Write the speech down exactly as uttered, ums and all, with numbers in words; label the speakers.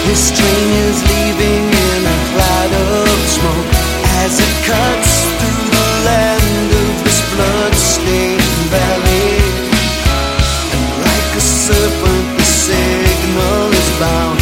Speaker 1: This train is leaving in a cloud of smoke as it cuts through the land of this blood-stained valley. And like a serpent, the signal is bound.